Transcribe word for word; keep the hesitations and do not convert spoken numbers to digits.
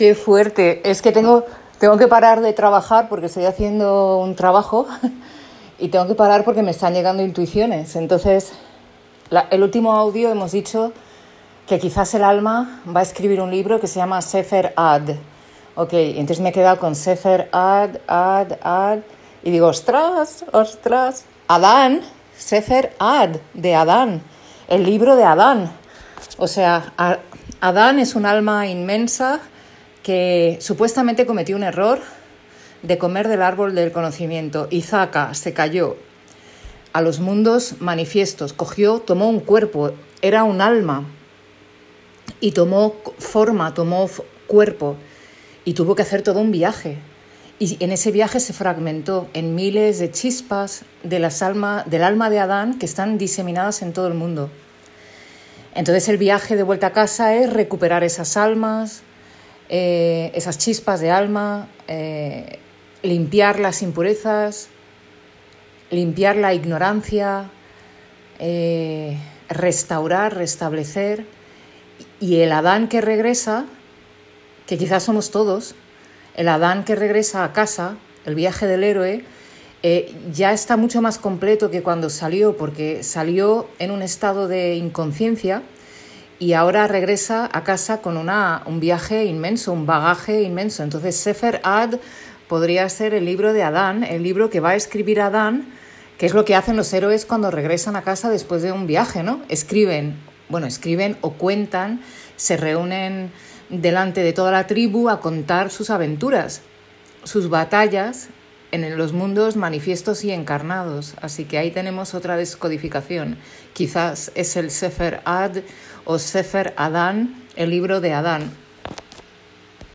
Qué fuerte. Es que tengo, tengo que parar de trabajar porque estoy haciendo un trabajo y tengo que parar porque me están llegando intuiciones. Entonces, la, el último audio hemos dicho que quizás el alma va a escribir un libro que se llama Sefer Ad. Ok, entonces me he quedado con Sefer Ad, Ad, Ad. Y digo, ostras, ostras. Adán, Sefer Ad, de Adán. El libro de Adán. O sea, a, Adán es un alma inmensa que supuestamente cometió un error de comer del árbol del conocimiento. Y zaca, se cayó a los mundos manifiestos. Cogió, tomó un cuerpo, era un alma. Y tomó forma, tomó cuerpo. Y tuvo que hacer todo un viaje. Y en ese viaje se fragmentó en miles de chispas de las alma, del alma de Adán que están diseminadas en todo el mundo. Entonces el viaje de vuelta a casa es recuperar esas almas, eh, esas chispas de alma, eh, limpiar las impurezas, limpiar la ignorancia, eh, restaurar, restablecer. Y el Adán que regresa, que quizás somos todos, el Adán que regresa a casa, el viaje del héroe, eh, ya está mucho más completo que cuando salió, porque salió en un estado de inconsciencia y ahora regresa a casa con una, un viaje inmenso, un bagaje inmenso. Entonces Sefer Ad podría ser el libro de Adán, el libro que va a escribir Adán, que es lo que hacen los héroes cuando regresan a casa después de un viaje, ¿no? Escriben, bueno, escriben o cuentan, se reúnen delante de toda la tribu a contar sus aventuras, sus batallas en los mundos manifiestos y encarnados. Así que ahí tenemos otra descodificación. Quizás es el Sefer Ad o Sefer Adán, el libro de Adán.